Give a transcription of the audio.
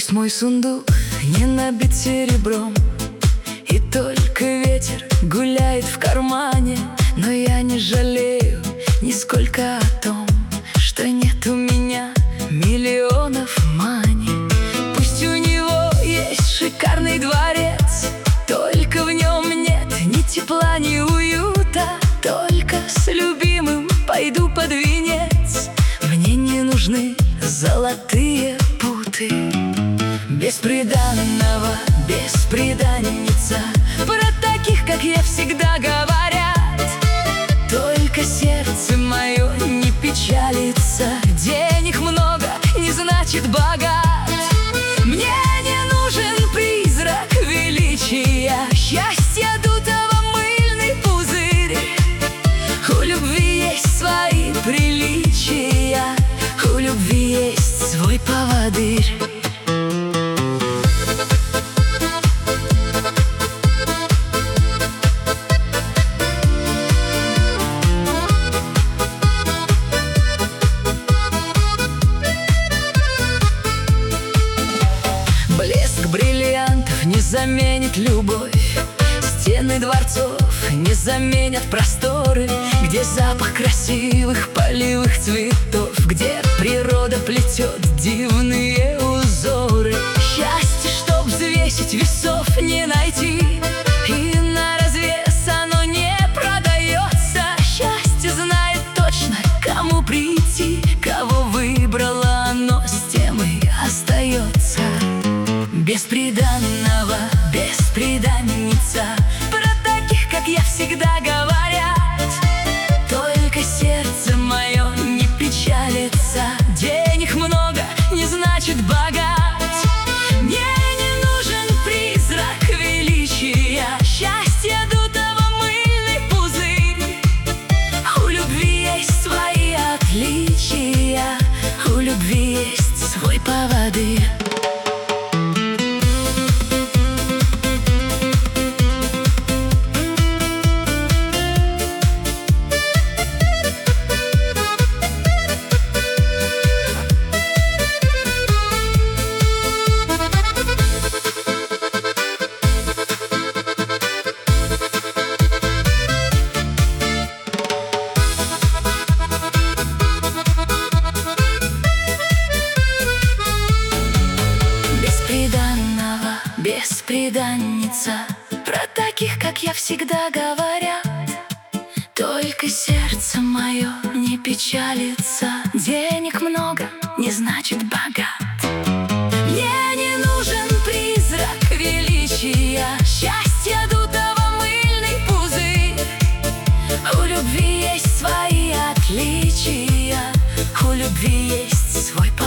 Пусть мой сундук не набит серебром, и только ветер гуляет в кармане, но я не жалею нисколько о том, что нет у меня миллионов мани. Пусть у него есть шикарный дворец, только в нем нет ни тепла, ни уюта. Только с любимым пойду под венец, мне не нужны золотые путы. Бесприданного, бесприданница, про таких, как я, всегда говорят. Только сердце мое не печалится, денег много не значит богат. Мне не нужен призрак величия, счастья дутого мыльный пузырь. У любви есть свои приличия, у любви есть свой поводырь. Блеск бриллиантов не заменит любовь, стены дворцов не заменят просторы, где запах красивых полевых цветов, где природа плетет дивные узоры. Счастье, чтоб взвесить, весов не найти, и на развес оно не продается. Счастье знает точно, кому прийти, кого выбрало оно, с тем и остается. Бесприданного, бесприданница, про таких, как я, всегда говорят. Только сердце мое не печалится, денег много не значит богат. Мне не нужен призрак величия, счастья дутого мыльный пузырь. У любви есть свои отличия, у любви есть свой поводырь. Бесприданница, про таких, как я, всегда говорят. Только сердце мое не печалится, денег много не значит богат. Мне не нужен призрак величия, счастья дутого мыльный пузырь. У любви есть свои отличия, у любви есть свой